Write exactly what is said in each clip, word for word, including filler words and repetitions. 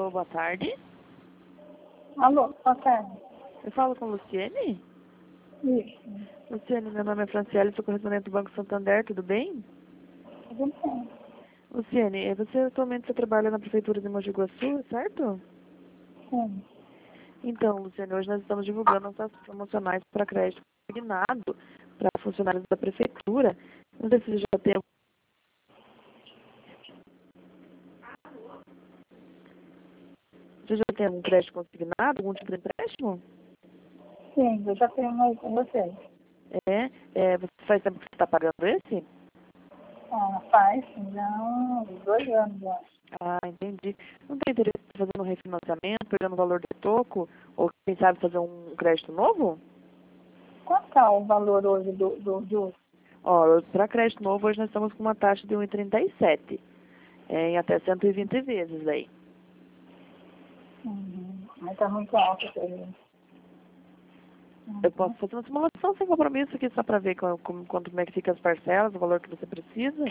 Alô, boa tarde. Alô, boa tarde. Eu falo com Luciene? Isso. Luciene, meu nome é Franciele, sou correspondente do Banco Santander, tudo bem? Tudo bem. Luciene, eh, você atualmente você trabalha na Prefeitura de Mogi Guaçu, certo? Sim. Então, Luciene, hoje nós estamos divulgando as ações promocionais para crédito consignado para funcionários da Prefeitura. Não sei se você já tem... Você já tem algum crédito consignado, algum tipo de empréstimo? Sim, eu já tenho mais com vocês. É, é, você faz tempo que você está pagando esse? Ah, faz já uns dois anos, eu acho. Ah, entendi. Não tem interesse em fazer um refinanciamento, pegando o valor de troco? Ou quem sabe fazer um crédito novo? Quanto está o valor hoje do, do juros? Ó, para crédito novo, hoje nós estamos com uma taxa de um vírgula trinta e sete, é, em até cento e vinte vezes aí. Uhum. Mas está muito alto para ele. Uhum. Eu posso fazer uma simulação sem compromisso aqui, só para ver como, como, quanto, como é que fica as parcelas, o valor que você precisa.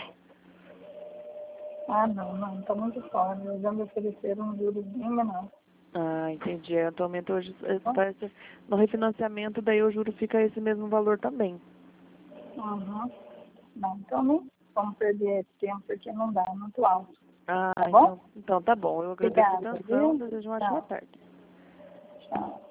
Ah, não, não, está muito fora. Eles já me ofereceram um juros bem menor. Ah, entendi. Atualmente hoje, eh, Tá? parece, no refinanciamento, daí o juro fica esse mesmo valor também. Uhum. Não, então não vamos perder tempo porque não dá, é muito alto. Ah, Tá bom? então, então tá bom. Eu agradeço a Obrigada, atenção, viu? desejo uma ótima Tchau. tarde. Tchau.